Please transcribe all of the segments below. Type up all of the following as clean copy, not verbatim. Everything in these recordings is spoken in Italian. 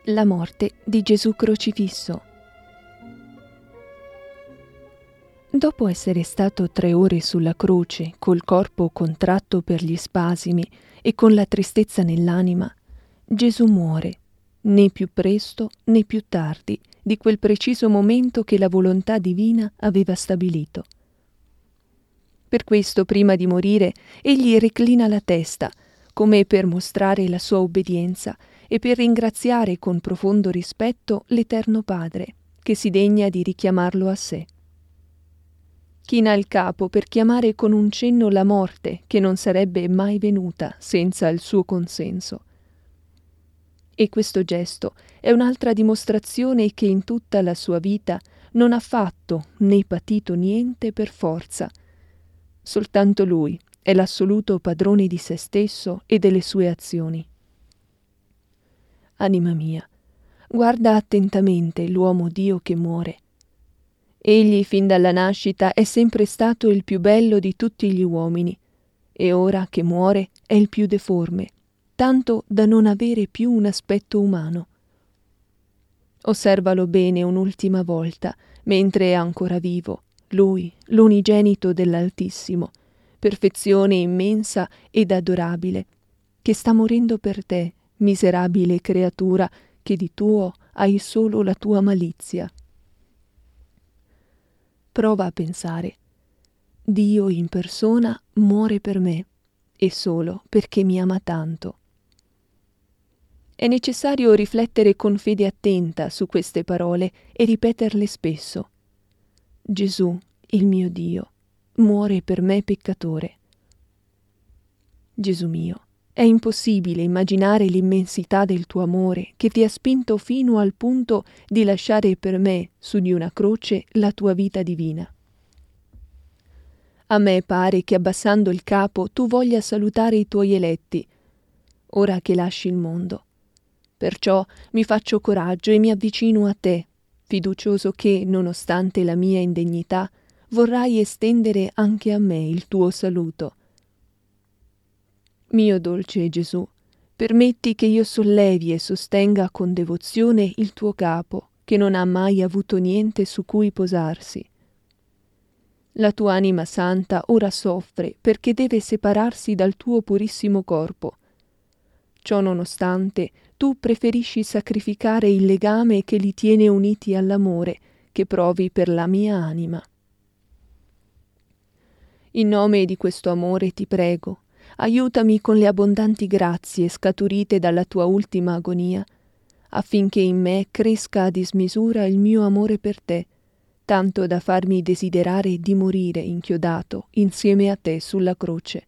La morte di Gesù crocifisso. Dopo essere stato 3 ore sulla croce, col corpo contratto per gli spasimi e con la tristezza nell'anima, Gesù muore, né più presto né più tardi di quel preciso momento che la volontà divina aveva stabilito. Per questo, prima di morire, egli reclina la testa, come per mostrare la sua obbedienza e per ringraziare con profondo rispetto l'Eterno Padre, che si degna di richiamarlo a sé. China il capo per chiamare con un cenno la morte, che non sarebbe mai venuta senza il suo consenso. E questo gesto è un'altra dimostrazione che in tutta la sua vita non ha fatto né patito niente per forza. Soltanto lui è l'assoluto padrone di se stesso e delle sue azioni. Anima mia, guarda attentamente l'uomo Dio che muore. Egli fin dalla nascita è sempre stato il più bello di tutti gli uomini, e ora che muore è il più deforme, tanto da non avere più un aspetto umano. Osservalo bene un'ultima volta, mentre è ancora vivo, lui, l'unigenito dell'Altissimo, perfezione immensa ed adorabile, che sta morendo per te, miserabile creatura, che di tuo hai solo la tua malizia. Prova a pensare. Dio in persona muore per me, e solo perché mi ama tanto. È necessario riflettere con fede attenta su queste parole e ripeterle spesso. Gesù, il mio Dio, muore per me peccatore. Gesù mio, è impossibile immaginare l'immensità del tuo amore che ti ha spinto fino al punto di lasciare per me su di una croce la tua vita divina. A me pare che abbassando il capo tu voglia salutare i tuoi eletti, ora che lasci il mondo. Perciò mi faccio coraggio e mi avvicino a te, fiducioso che, nonostante la mia indegnità, vorrai estendere anche a me il tuo saluto. Mio dolce Gesù, permetti che io sollevi e sostenga con devozione il tuo capo, che non ha mai avuto niente su cui posarsi. La tua anima santa ora soffre perché deve separarsi dal tuo purissimo corpo. Ciò nonostante, tu preferisci sacrificare il legame che li tiene uniti all'amore che provi per la mia anima. In nome di questo amore ti prego, aiutami con le abbondanti grazie scaturite dalla tua ultima agonia, affinché in me cresca a dismisura il mio amore per te, tanto da farmi desiderare di morire inchiodato insieme a te sulla croce.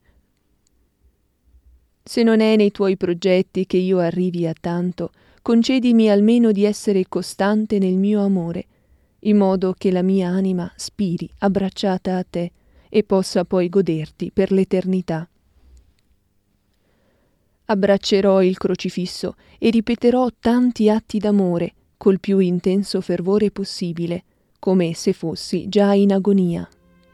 Se non è nei tuoi progetti che io arrivi a tanto, concedimi almeno di essere costante nel mio amore, in modo che la mia anima spiri abbracciata a te e possa poi goderti per l'eternità. Abbraccerò il crocifisso e ripeterò tanti atti d'amore col più intenso fervore possibile, come se fossi già in agonia.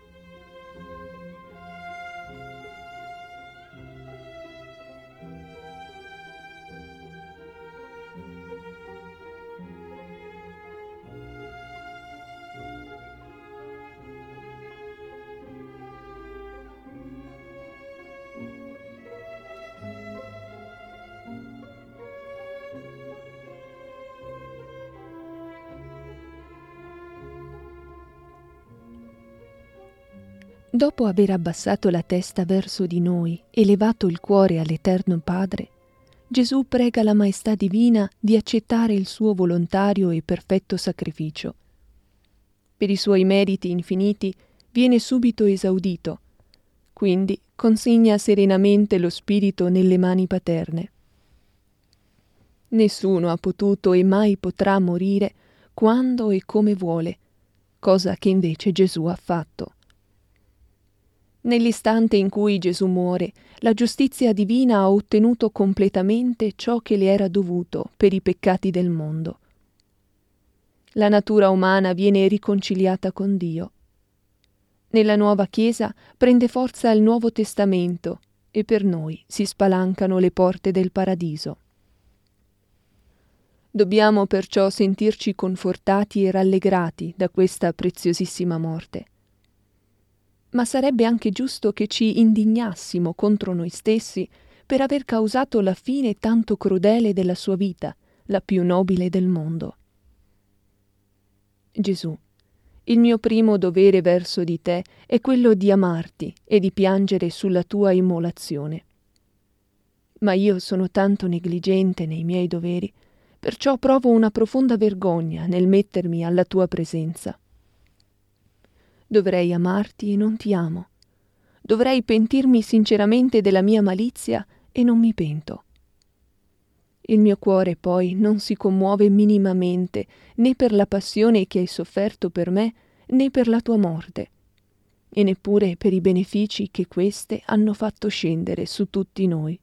Dopo aver abbassato la testa verso di noi e levato il cuore all'Eterno Padre, Gesù prega la Maestà Divina di accettare il suo volontario e perfetto sacrificio. Per i suoi meriti infiniti viene subito esaudito, quindi consegna serenamente lo spirito nelle mani paterne. Nessuno ha potuto e mai potrà morire quando e come vuole, cosa che invece Gesù ha fatto. Nell'istante in cui Gesù muore, la giustizia divina ha ottenuto completamente ciò che le era dovuto per i peccati del mondo. La natura umana viene riconciliata con Dio. Nella nuova Chiesa prende forza il Nuovo Testamento e per noi si spalancano le porte del paradiso. Dobbiamo perciò sentirci confortati e rallegrati da questa preziosissima morte. Ma sarebbe anche giusto che ci indignassimo contro noi stessi per aver causato la fine tanto crudele della sua vita, la più nobile del mondo. Gesù, il mio primo dovere verso di te è quello di amarti e di piangere sulla tua immolazione. Ma io sono tanto negligente nei miei doveri, perciò provo una profonda vergogna nel mettermi alla tua presenza. Dovrei amarti e non ti amo. Dovrei pentirmi sinceramente della mia malizia e non mi pento. Il mio cuore poi non si commuove minimamente né per la passione che hai sofferto per me né per la tua morte, e neppure per i benefici che queste hanno fatto scendere su tutti noi.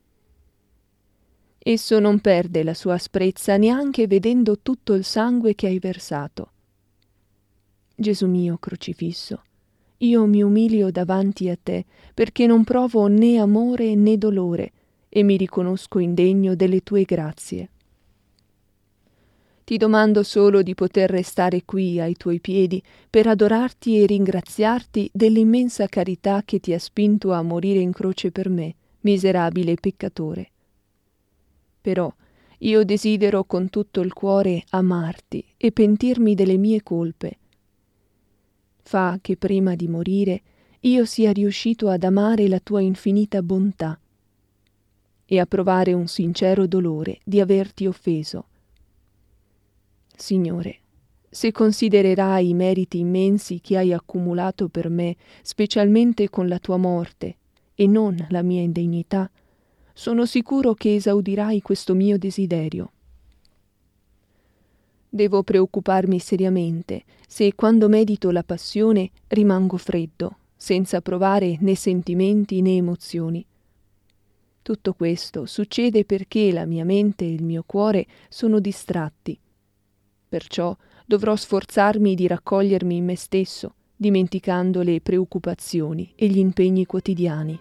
Esso non perde la sua asprezza neanche vedendo tutto il sangue che hai versato. Gesù mio crocifisso, io mi umilio davanti a te perché non provo né amore né dolore e mi riconosco indegno delle tue grazie. Ti domando solo di poter restare qui ai tuoi piedi per adorarti e ringraziarti dell'immensa carità che ti ha spinto a morire in croce per me, miserabile peccatore. Però io desidero con tutto il cuore amarti e pentirmi delle mie colpe. Fa che prima di morire io sia riuscito ad amare la tua infinita bontà e a provare un sincero dolore di averti offeso. Signore, se considererai i meriti immensi che hai accumulato per me, specialmente con la tua morte, e non la mia indegnità, sono sicuro che esaudirai questo mio desiderio. Devo preoccuparmi seriamente se quando medito la passione rimango freddo, senza provare né sentimenti né emozioni. Tutto questo succede perché la mia mente e il mio cuore sono distratti. Perciò dovrò sforzarmi di raccogliermi in me stesso, dimenticando le preoccupazioni e gli impegni quotidiani.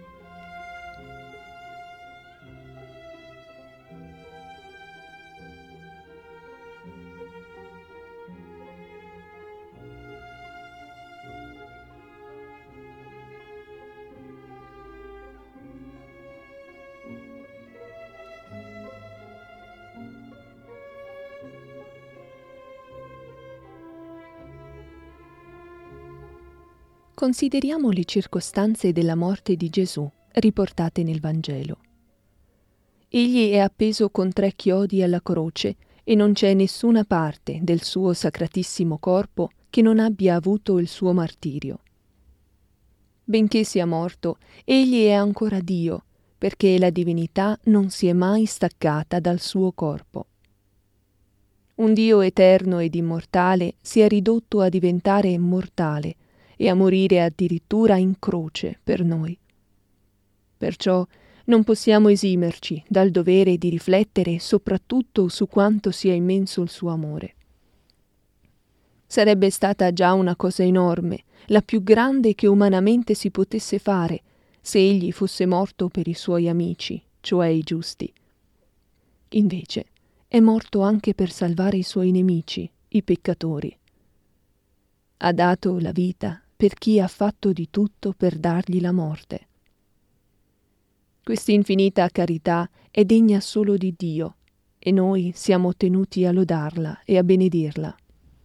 Consideriamo le circostanze della morte di Gesù riportate nel Vangelo. Egli è appeso con 3 chiodi alla croce e non c'è nessuna parte del suo sacratissimo corpo che non abbia avuto il suo martirio. Benché sia morto, egli è ancora Dio, perché la divinità non si è mai staccata dal suo corpo. Un Dio eterno ed immortale si è ridotto a diventare mortale e a morire addirittura in croce per noi. Perciò non possiamo esimerci dal dovere di riflettere soprattutto su quanto sia immenso il suo amore. Sarebbe stata già una cosa enorme, la più grande che umanamente si potesse fare, se egli fosse morto per i suoi amici, cioè i giusti. Invece è morto anche per salvare i suoi nemici, i peccatori. Ha dato la vita per chi ha fatto di tutto per dargli la morte. Quest'infinita carità è degna solo di Dio e noi siamo tenuti a lodarla e a benedirla.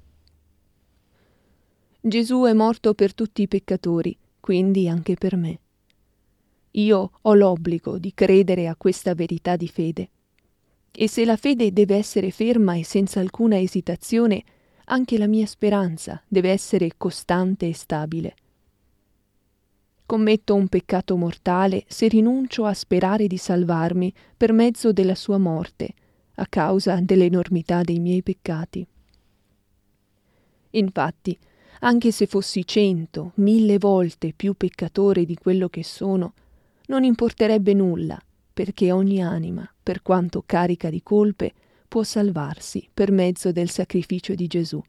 Gesù è morto per tutti i peccatori, quindi anche per me. Io ho l'obbligo di credere a questa verità di fede. E se la fede deve essere ferma e senza alcuna esitazione, anche la mia speranza deve essere costante e stabile. Commetto un peccato mortale se rinuncio a sperare di salvarmi per mezzo della sua morte, a causa dell'enormità dei miei peccati. Infatti, anche se fossi 100, 1000 volte più peccatore di quello che sono, non importerebbe nulla, perché ogni anima, per quanto carica di colpe, può salvarsi per mezzo del sacrificio di Gesù.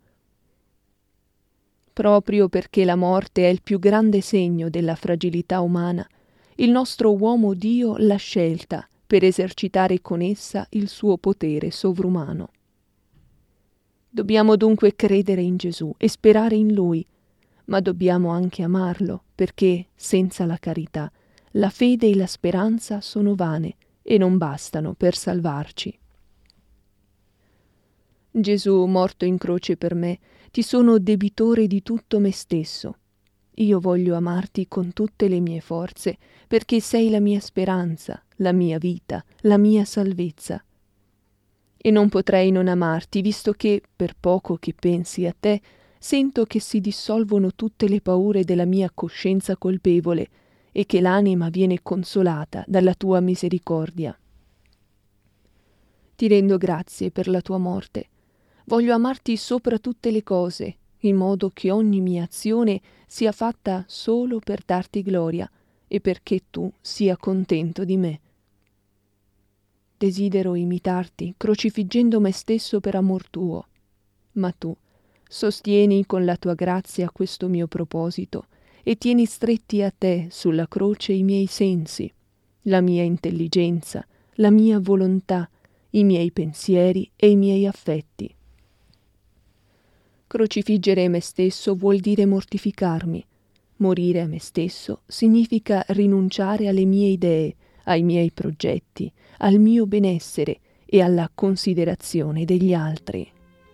Proprio perché la morte è il più grande segno della fragilità umana, il nostro uomo Dio l'ha scelta per esercitare con essa il suo potere sovrumano. Dobbiamo dunque credere in Gesù e sperare in Lui, ma dobbiamo anche amarlo, perché senza la carità la fede e la speranza sono vane e non bastano per salvarci. Gesù, morto in croce per me, ti sono debitore di tutto me stesso. Io voglio amarti con tutte le mie forze, perché sei la mia speranza, la mia vita, la mia salvezza. E non potrei non amarti, visto che, per poco che pensi a te, sento che si dissolvono tutte le paure della mia coscienza colpevole e che l'anima viene consolata dalla tua misericordia. Ti rendo grazie per la tua morte. Voglio amarti sopra tutte le cose, in modo che ogni mia azione sia fatta solo per darti gloria e perché tu sia contento di me. Desidero imitarti, crocifiggendo me stesso per amor tuo, ma tu sostieni con la tua grazia questo mio proposito e tieni stretti a te sulla croce i miei sensi, la mia intelligenza, la mia volontà, i miei pensieri e i miei affetti. Crocifiggere me stesso vuol dire mortificarmi. Morire a me stesso significa rinunciare alle mie idee, ai miei progetti, al mio benessere e alla considerazione degli altri.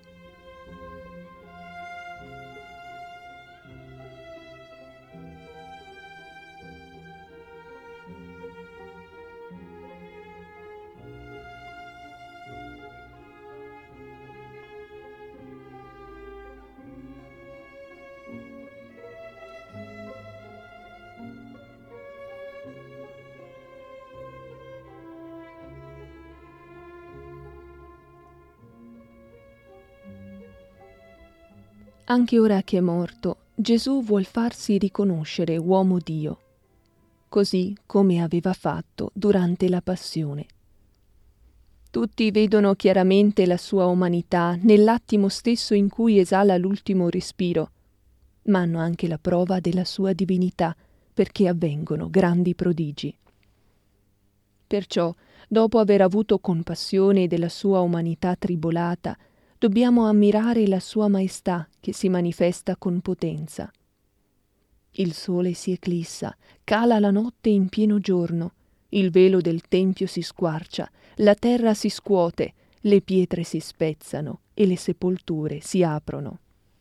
Anche ora che è morto, Gesù vuol farsi riconoscere uomo Dio, così come aveva fatto durante la passione. Tutti vedono chiaramente la sua umanità nell'attimo stesso in cui esala l'ultimo respiro, ma hanno anche la prova della sua divinità, perché avvengono grandi prodigi. Perciò, dopo aver avuto compassione della sua umanità tribolata, dobbiamo ammirare la sua maestà che si manifesta con potenza. Il sole si eclissa, cala la notte in pieno giorno, il velo del tempio si squarcia, la terra si scuote, le pietre si spezzano e le sepolture si aprono.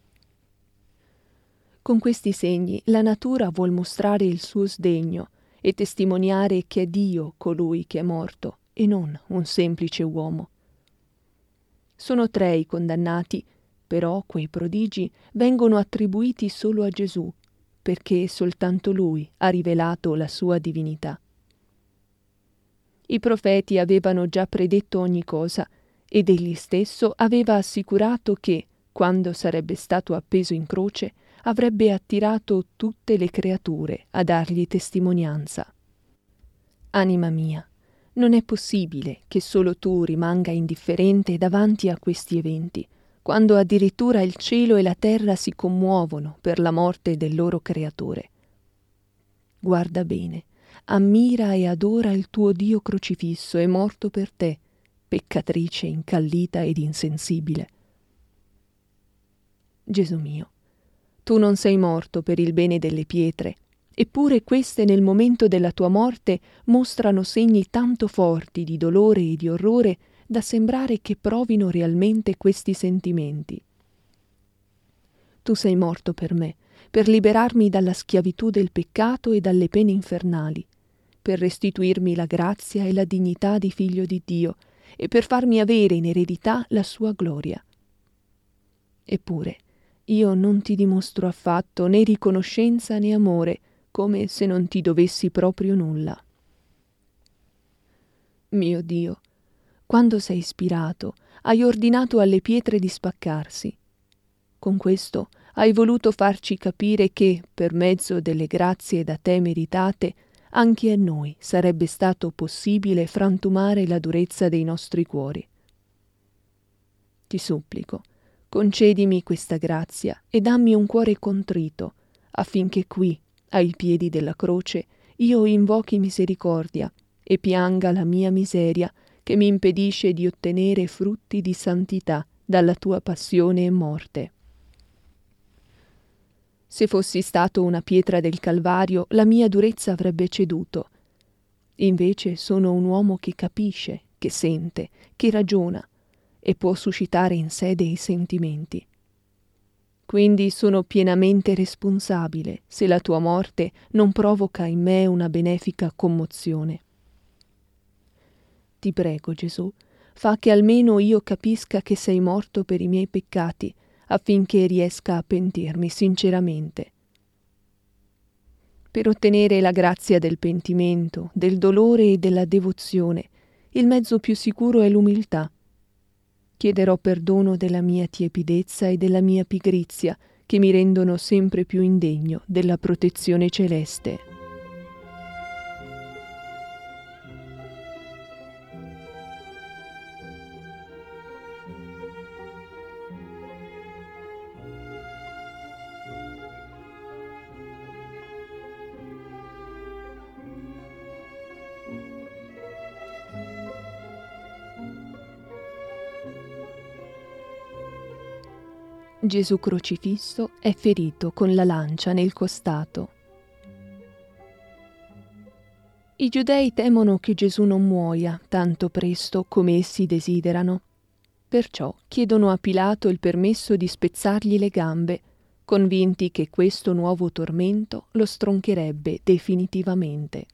Con questi segni la natura vuol mostrare il suo sdegno e testimoniare che è Dio colui che è morto e non un semplice uomo. Sono 3 i condannati, però quei prodigi vengono attribuiti solo a Gesù, perché soltanto Lui ha rivelato la sua divinità. I profeti avevano già predetto ogni cosa, ed egli stesso aveva assicurato che, quando sarebbe stato appeso in croce, avrebbe attirato tutte le creature a dargli testimonianza. Anima mia, non è possibile che solo tu rimanga indifferente davanti a questi eventi, quando addirittura il cielo e la terra si commuovono per la morte del loro creatore. Guarda bene, ammira e adora il tuo Dio crocifisso e morto per te, peccatrice incallita ed insensibile. Gesù mio, tu non sei morto per il bene delle pietre, eppure queste nel momento della tua morte mostrano segni tanto forti di dolore e di orrore da sembrare che provino realmente questi sentimenti. Tu sei morto per me, per liberarmi dalla schiavitù del peccato e dalle pene infernali, per restituirmi la grazia e la dignità di figlio di Dio e per farmi avere in eredità la sua gloria. Eppure io non ti dimostro affatto né riconoscenza né amore, come se non ti dovessi proprio nulla. Mio Dio, quando sei ispirato, hai ordinato alle pietre di spaccarsi. Con questo hai voluto farci capire che, per mezzo delle grazie da te meritate, anche a noi sarebbe stato possibile frantumare la durezza dei nostri cuori. Ti supplico, concedimi questa grazia e dammi un cuore contrito, affinché qui, ai piedi della croce, io invochi misericordia e pianga la mia miseria, che mi impedisce di ottenere frutti di santità dalla tua passione e morte. Se fossi stato una pietra del Calvario, la mia durezza avrebbe ceduto. Invece sono un uomo che capisce, che sente, che ragiona e può suscitare in sé dei sentimenti. Quindi sono pienamente responsabile se la tua morte non provoca in me una benefica commozione. Ti prego, Gesù, fa che almeno io capisca che sei morto per i miei peccati, affinché riesca a pentirmi sinceramente. Per ottenere la grazia del pentimento, del dolore e della devozione, il mezzo più sicuro è l'umiltà. Chiederò perdono della mia tiepidezza e della mia pigrizia, che mi rendono sempre più indegno della protezione celeste. Gesù crocifisso è ferito con la lancia nel costato. I giudei temono che Gesù non muoia tanto presto come essi desiderano. Perciò chiedono a Pilato il permesso di spezzargli le gambe, convinti che questo nuovo tormento lo stroncherebbe definitivamente.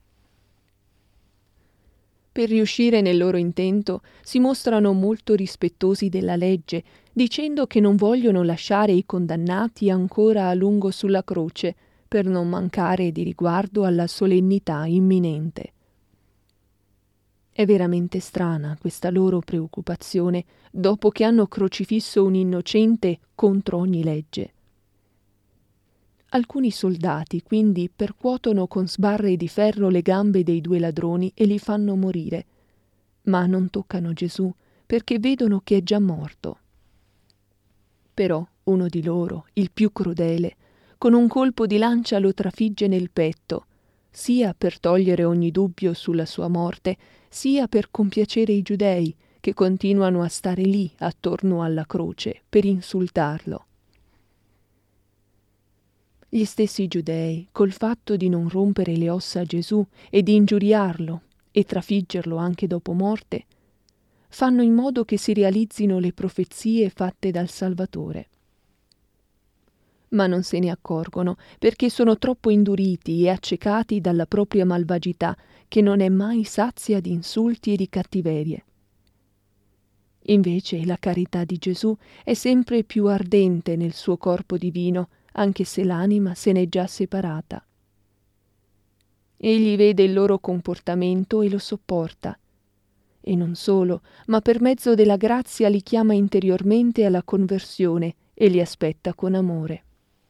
Per riuscire nel loro intento si mostrano molto rispettosi della legge, dicendo che non vogliono lasciare i condannati ancora a lungo sulla croce, per non mancare di riguardo alla solennità imminente. È veramente strana questa loro preoccupazione, dopo che hanno crocifisso un innocente contro ogni legge. Alcuni soldati quindi percuotono con sbarre di ferro le gambe dei due ladroni e li fanno morire, ma non toccano Gesù perché vedono che è già morto. Però uno di loro, il più crudele, con un colpo di lancia lo trafigge nel petto, sia per togliere ogni dubbio sulla sua morte, sia per compiacere i giudei che continuano a stare lì attorno alla croce per insultarlo. Gli stessi giudei, col fatto di non rompere le ossa a Gesù e di ingiuriarlo e trafiggerlo anche dopo morte, fanno in modo che si realizzino le profezie fatte dal Salvatore. Ma non se ne accorgono perché sono troppo induriti e accecati dalla propria malvagità, che non è mai sazia di insulti e di cattiverie. Invece la carità di Gesù è sempre più ardente nel suo corpo divino, anche se l'anima se n'è già separata. Egli vede il loro comportamento e lo sopporta. E non solo, ma per mezzo della grazia li chiama interiormente alla conversione e li aspetta con amore.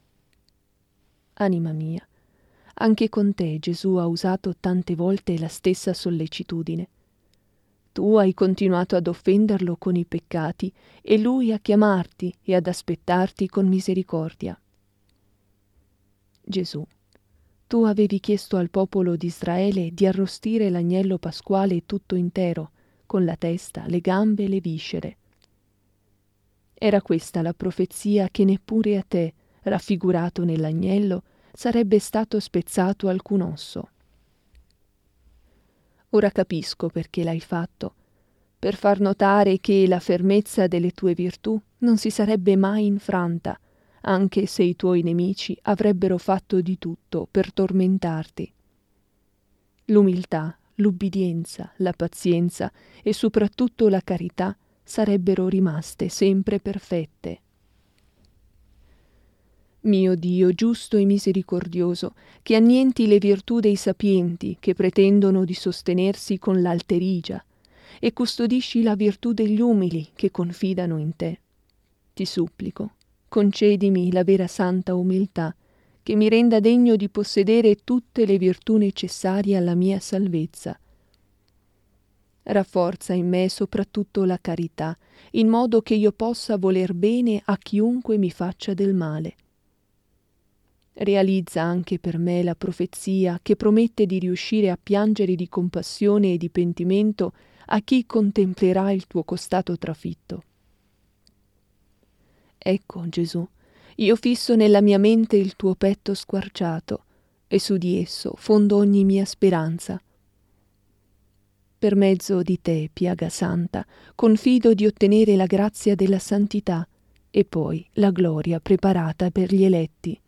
Anima mia, anche con te Gesù ha usato tante volte la stessa sollecitudine. Tu hai continuato ad offenderlo con i peccati e lui a chiamarti e ad aspettarti con misericordia. Gesù, tu avevi chiesto al popolo di Israele di arrostire l'agnello pasquale tutto intero, con la testa, le gambe e le viscere. Era questa la profezia che neppure a te, raffigurato nell'agnello, sarebbe stato spezzato alcun osso. Ora capisco perché l'hai fatto, per far notare che la fermezza delle tue virtù non si sarebbe mai infranta, anche se i tuoi nemici avrebbero fatto di tutto per tormentarti. L'umiltà, l'ubbidienza, la pazienza e soprattutto la carità sarebbero rimaste sempre perfette. Mio Dio giusto e misericordioso, che annienti le virtù dei sapienti che pretendono di sostenersi con l'alterigia, e custodisci la virtù degli umili che confidano in te. Ti supplico, concedimi la vera santa umiltà, che mi renda degno di possedere tutte le virtù necessarie alla mia salvezza. Rafforza in me soprattutto la carità, in modo che io possa voler bene a chiunque mi faccia del male. Realizza anche per me la profezia che promette di riuscire a piangere di compassione e di pentimento a chi contemplerà il tuo costato trafitto. Ecco, Gesù, io fisso nella mia mente il tuo petto squarciato e su di esso fondo ogni mia speranza. Per mezzo di te, piaga santa, confido di ottenere la grazia della santità e poi la gloria preparata per gli eletti.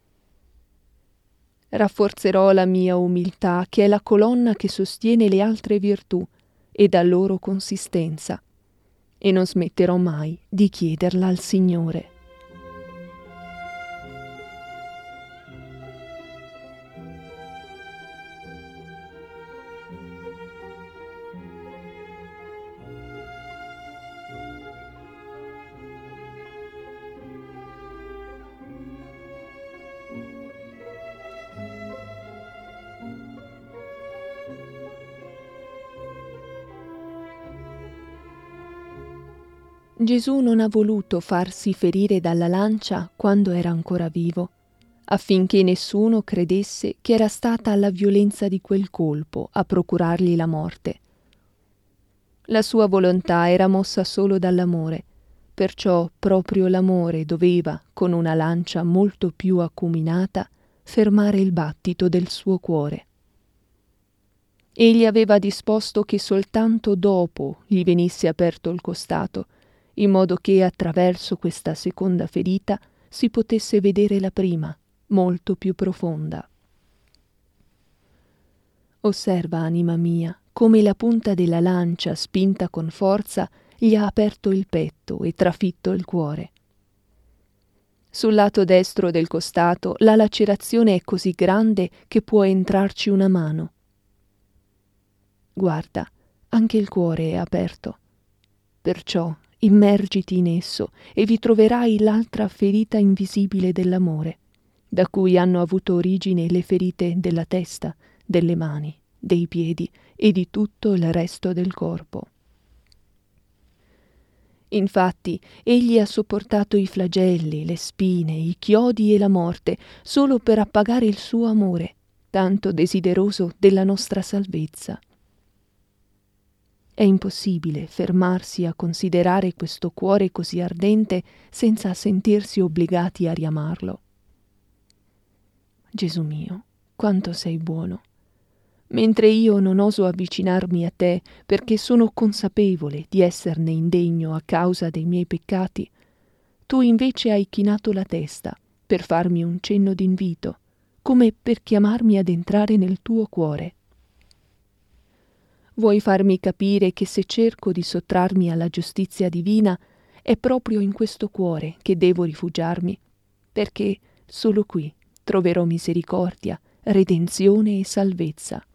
Rafforzerò la mia umiltà, che è la colonna che sostiene le altre virtù, e dà loro consistenza, e non smetterò mai di chiederla al Signore. Gesù non ha voluto farsi ferire dalla lancia quando era ancora vivo, affinché nessuno credesse che era stata la violenza di quel colpo a procurargli la morte. La sua volontà era mossa solo dall'amore, perciò proprio l'amore doveva, con una lancia molto più acuminata, fermare il battito del suo cuore. Egli aveva disposto che soltanto dopo gli venisse aperto il costato, in modo che attraverso questa seconda ferita si potesse vedere la prima, molto più profonda. Osserva, anima mia, come la punta della lancia, spinta con forza, gli ha aperto il petto e trafitto il cuore. Sul lato destro del costato la lacerazione è così grande che può entrarci una mano. Guarda, anche il cuore è aperto. Perciò immergiti in esso e vi troverai l'altra ferita invisibile dell'amore, da cui hanno avuto origine le ferite della testa, delle mani, dei piedi e di tutto il resto del corpo. Infatti, egli ha sopportato i flagelli, le spine, i chiodi e la morte solo per appagare il suo amore, tanto desideroso della nostra salvezza. È impossibile fermarsi a considerare questo cuore così ardente senza sentirsi obbligati a riamarlo. Gesù mio, quanto sei buono! Mentre io non oso avvicinarmi a te perché sono consapevole di esserne indegno a causa dei miei peccati, tu invece hai chinato la testa per farmi un cenno d'invito, come per chiamarmi ad entrare nel tuo cuore. Vuoi farmi capire che se cerco di sottrarmi alla giustizia divina è proprio in questo cuore che devo rifugiarmi, perché solo qui troverò misericordia, redenzione e salvezza.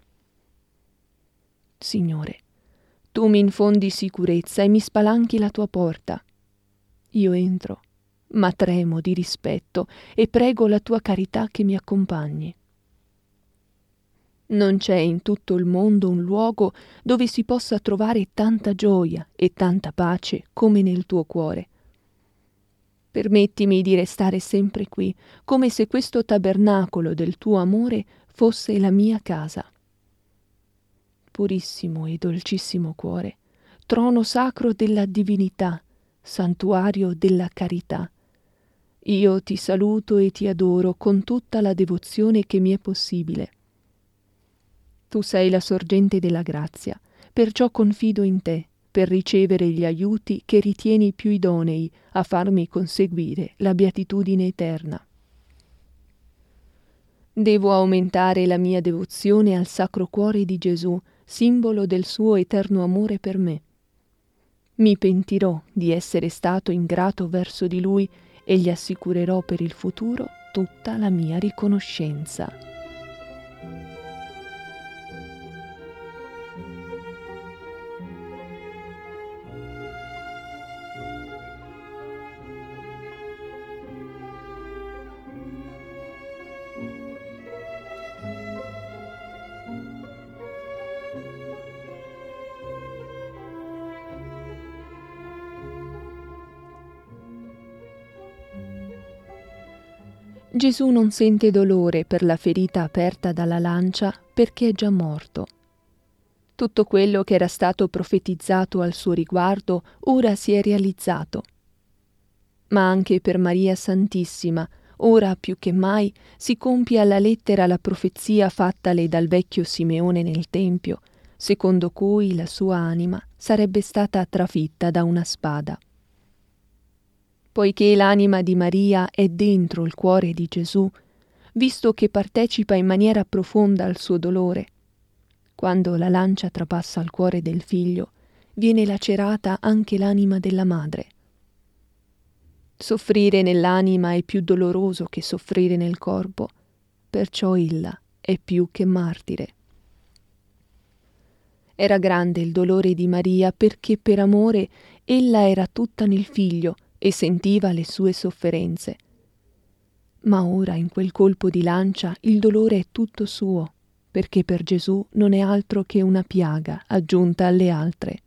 Signore, tu mi infondi sicurezza e mi spalanchi la tua porta. Io entro, ma tremo di rispetto e prego la tua carità che mi accompagni. Non c'è in tutto il mondo un luogo dove si possa trovare tanta gioia e tanta pace come nel tuo cuore. Permettimi di restare sempre qui, come se questo tabernacolo del tuo amore fosse la mia casa. Purissimo e dolcissimo cuore, trono sacro della divinità, santuario della carità. Io ti saluto e ti adoro con tutta la devozione che mi è possibile. Tu sei la sorgente della grazia, perciò confido in te per ricevere gli aiuti che ritieni più idonei a farmi conseguire la beatitudine eterna. Devo aumentare la mia devozione al Sacro Cuore di Gesù, simbolo del suo eterno amore per me. Mi pentirò di essere stato ingrato verso di lui e gli assicurerò per il futuro tutta la mia riconoscenza. Gesù non sente dolore per la ferita aperta dalla lancia perché è già morto. Tutto quello che era stato profetizzato al suo riguardo ora si è realizzato. Ma anche per Maria Santissima, ora più che mai, si compie alla lettera la profezia fattale dal vecchio Simeone nel Tempio, secondo cui la sua anima sarebbe stata trafitta da una spada. Poiché l'anima di Maria è dentro il cuore di Gesù, visto che partecipa in maniera profonda al suo dolore, quando la lancia trapassa il cuore del figlio, viene lacerata anche l'anima della madre. Soffrire nell'anima è più doloroso che soffrire nel corpo, perciò ella è più che martire. Era grande il dolore di Maria perché per amore ella era tutta nel figlio e sentiva le sue sofferenze. Ma ora in quel colpo di lancia il dolore è tutto suo, perché per Gesù non è altro che una piaga aggiunta alle altre.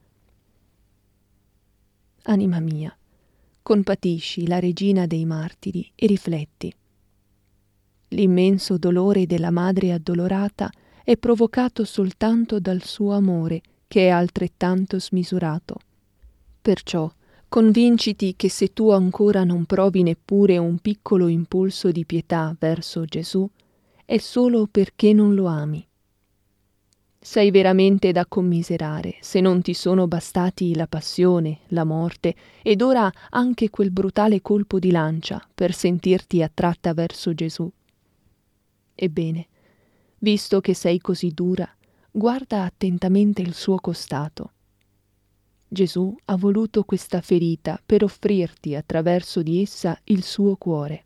Anima mia, compatisci la regina dei martiri e rifletti. L'immenso dolore della madre addolorata è provocato soltanto dal suo amore, che è altrettanto smisurato. Perciò convinciti che se tu ancora non provi neppure un piccolo impulso di pietà verso Gesù, è solo perché non lo ami. Sei veramente da commiserare se non ti sono bastati la passione, la morte ed ora anche quel brutale colpo di lancia per sentirti attratta verso Gesù. Ebbene, visto che sei così dura, guarda attentamente il suo costato. Gesù ha voluto questa ferita per offrirti attraverso di essa il suo cuore.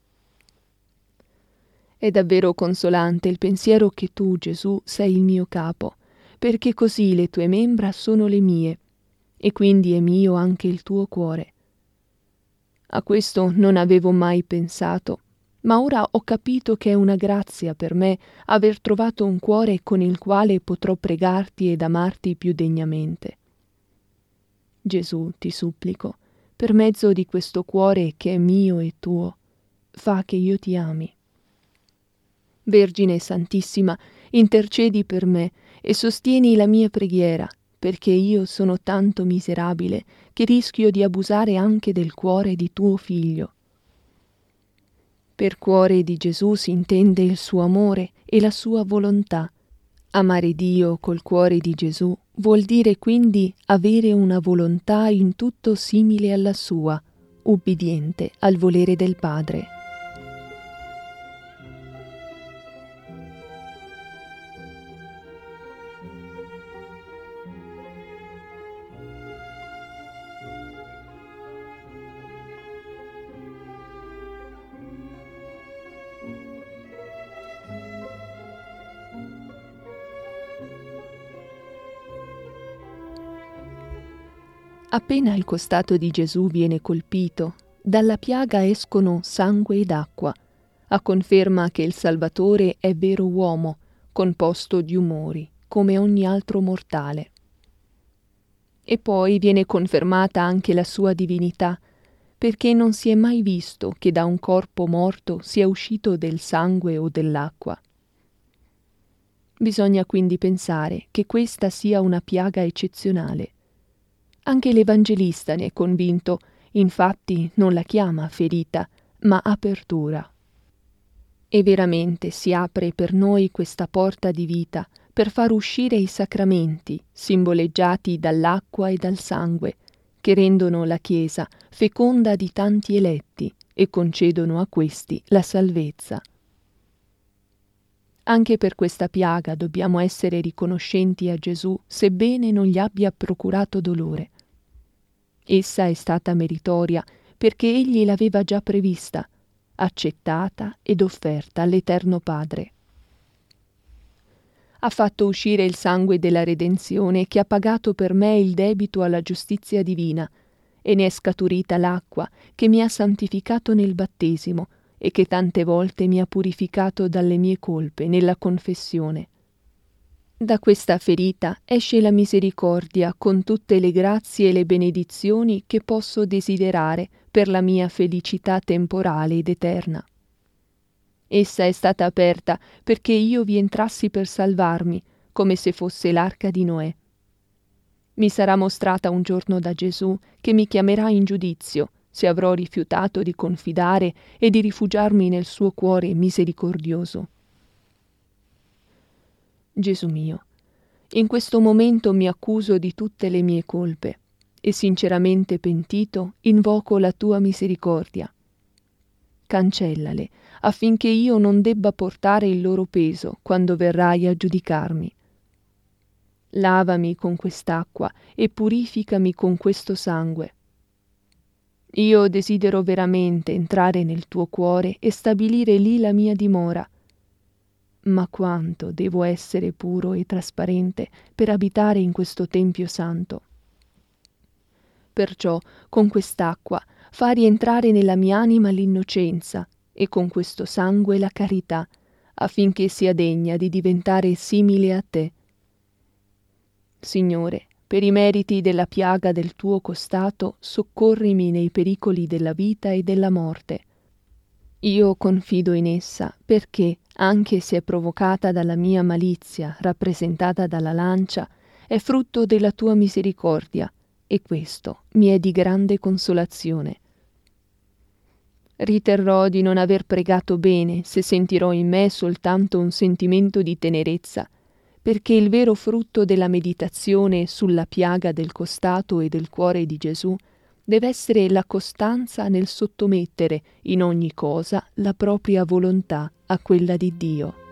È davvero consolante il pensiero che tu, Gesù, sei il mio capo, perché così le tue membra sono le mie, e quindi è mio anche il tuo cuore. A questo non avevo mai pensato, ma ora ho capito che è una grazia per me aver trovato un cuore con il quale potrò pregarti ed amarti più degnamente. Gesù, ti supplico, per mezzo di questo cuore che è mio e tuo, fa che io ti ami. Vergine Santissima, intercedi per me e sostieni la mia preghiera, perché io sono tanto miserabile che rischio di abusare anche del cuore di tuo Figlio. Per cuore di Gesù si intende il suo amore e la sua volontà. Amare Dio col cuore di Gesù vuol dire quindi avere una volontà in tutto simile alla sua, ubbidiente al volere del Padre. Appena il costato di Gesù viene colpito, dalla piaga escono sangue ed acqua, a conferma che il Salvatore è vero uomo, composto di umori, come ogni altro mortale. E poi viene confermata anche la sua divinità, perché non si è mai visto che da un corpo morto sia uscito del sangue o dell'acqua. Bisogna quindi pensare che questa sia una piaga eccezionale. Anche l'Evangelista ne è convinto, infatti non la chiama ferita, ma apertura. E veramente si apre per noi questa porta di vita per far uscire i sacramenti, simboleggiati dall'acqua e dal sangue, che rendono la Chiesa feconda di tanti eletti e concedono a questi la salvezza. Anche per questa piaga dobbiamo essere riconoscenti a Gesù, sebbene non gli abbia procurato dolore. Essa è stata meritoria perché egli l'aveva già prevista, accettata ed offerta all'Eterno Padre. Ha fatto uscire il sangue della redenzione che ha pagato per me il debito alla giustizia divina, e ne è scaturita l'acqua che mi ha santificato nel battesimo e che tante volte mi ha purificato dalle mie colpe nella confessione. Da questa ferita esce la misericordia con tutte le grazie e le benedizioni che posso desiderare per la mia felicità temporale ed eterna. Essa è stata aperta perché io vi entrassi per salvarmi, come se fosse l'arca di Noè. Mi sarà mostrata un giorno da Gesù che mi chiamerà in giudizio se avrò rifiutato di confidare e di rifugiarmi nel suo cuore misericordioso. Gesù mio, in questo momento mi accuso di tutte le mie colpe e sinceramente pentito invoco la tua misericordia. Cancellale affinché io non debba portare il loro peso quando verrai a giudicarmi. Lavami con quest'acqua e purificami con questo sangue. Io desidero veramente entrare nel tuo cuore e stabilire lì la mia dimora. Ma quanto devo essere puro e trasparente per abitare in questo Tempio santo. Perciò, con quest'acqua, fa rientrare nella mia anima l'innocenza e con questo sangue la carità, affinché sia degna di diventare simile a te. Signore, per i meriti della piaga del tuo costato, soccorrimi nei pericoli della vita e della morte. Io confido in essa perché, anche se è provocata dalla mia malizia, rappresentata dalla lancia, è frutto della tua misericordia, e questo mi è di grande consolazione. Riterrò di non aver pregato bene se sentirò in me soltanto un sentimento di tenerezza, perché il vero frutto della meditazione sulla piaga del costato e del cuore di Gesù deve essere la costanza nel sottomettere in ogni cosa la propria volontà a quella di Dio.